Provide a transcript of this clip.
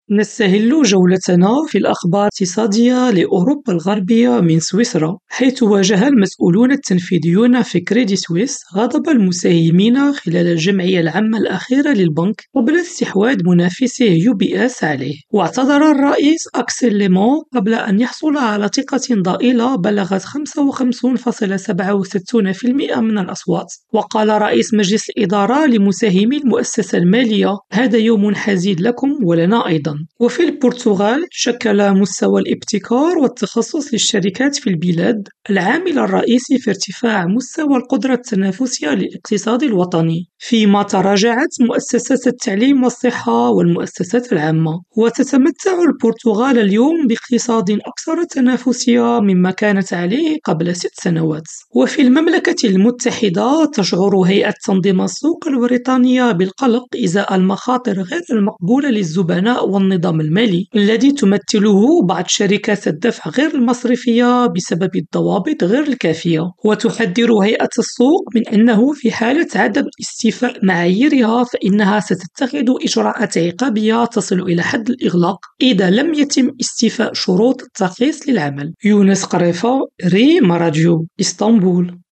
نستهل جولتنا في الأخبار الاقتصادية لأوروبا الغربية من سويسرا، حيث واجه المسؤولون التنفيذيون في كريدي سويس غضب المساهمين خلال الجمعية العامة الأخيرة للبنك قبل استحواذ منافسه UBS عليه. واعتذر الرئيس أكسل ليمون قبل أن يحصل على ثقة ضئيلة بلغت 55.67% من الأصوات. وقال رئيس مجلس الإدارة لمساهمي المؤسسة المالية: هذا يوم حزين لكم ولنا أيضا. وفي البرتغال، شكل مستوى الابتكار والتخصص للشركات في البلاد العامل الرئيسي في ارتفاع مستوى القدرة التنافسية للاقتصاد الوطني، فيما تراجعت مؤسسات التعليم والصحة والمؤسسات العامة. وتتمتع البرتغال اليوم باقتصاد أكثر تنافسية مما كانت عليه قبل 6 سنوات. وفي المملكة المتحدة، تشعر هيئة تنظيم السوق البريطانية بالقلق إزاء المخاطر غير المقبولة للزبناء والنظام المالي الذي تمثله بعض شركات الدفع غير المصرفية بسبب الضوابط غير الكافية. وتحذر هيئة السوق من أنه في حالة عدم استيفاء معاييرها فإنها ستتخذ إجراءات عقابية تصل إلى حد الإغلاق إذا لم يتم استيفاء شروط الترخيص للعمل. يونس قريفة، ريم راديو، إسطنبول.